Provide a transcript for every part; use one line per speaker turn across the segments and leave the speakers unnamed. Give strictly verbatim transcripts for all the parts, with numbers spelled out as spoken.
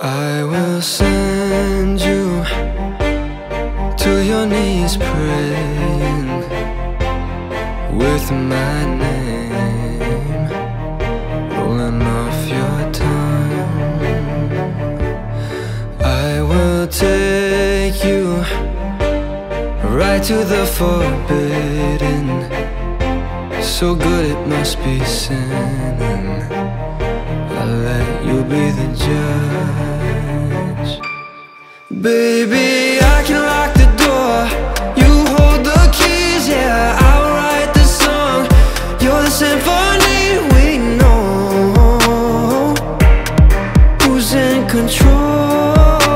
I will send you to your knees praying with my name rolling off your tongue. I will take you right to the forbidden, so good it must be sinning. I'll let you be the judge. Baby, I can lock the door, you hold the keys, yeah, I'll write the song. You're the symphony we know. Who's in control?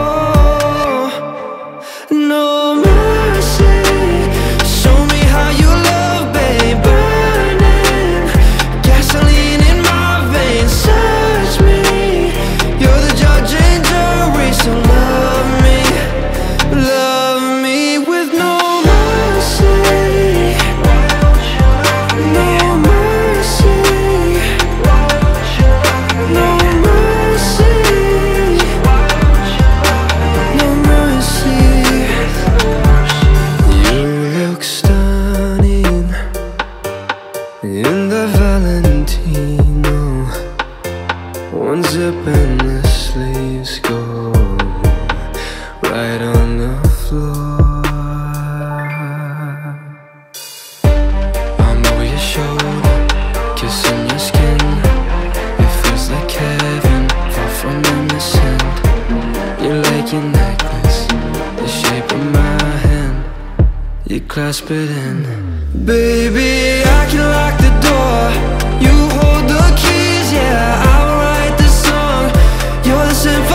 No mercy. Show me how you love, babe. Burning gasoline in my veins. Search me. You're the judge and jury, so love me, love me with no mercy. No mercy. No mercy. No mercy. You look stunning in the Valentino, one zip and the sleeves go right on the floor. I'm over your shoulder, kissing your skin. It feels like heaven, far from innocent. You like your necklace, the shape of my hand. You clasp it in. Baby, I can lock the door, you hold the keys, yeah, I'll write the song. You're the symphony